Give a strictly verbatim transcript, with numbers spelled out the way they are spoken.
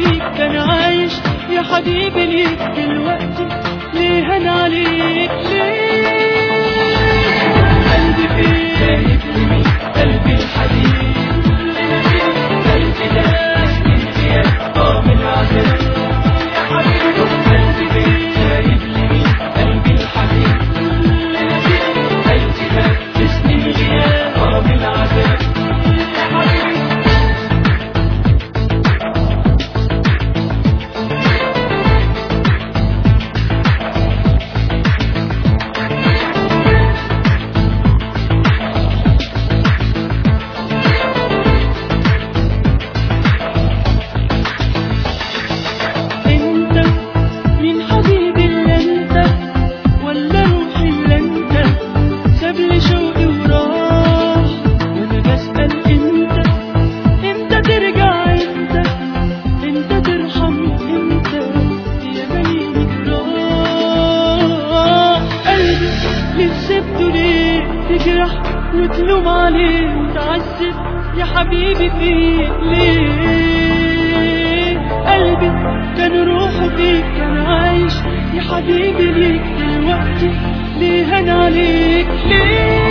فيك كان عايش يا حبيبي ليك دلوقتي ليه هان عليك ليه؟ قلبي فين شايف لمين قلبي الحبيب قلبي داس من غياب اه من عذاب يا حبيبي قلبي فين شايف لمين قلبي الحبيب قلبي داس من غياب اه من عذاب يا حبيبي. تجرح وتلوم عليه وتعذب يا حبيبي فيه ليه؟ قلبي كان روحه فيك كان عايش يا حبيبي ليك دلوقتي ليه هان عليك ليه؟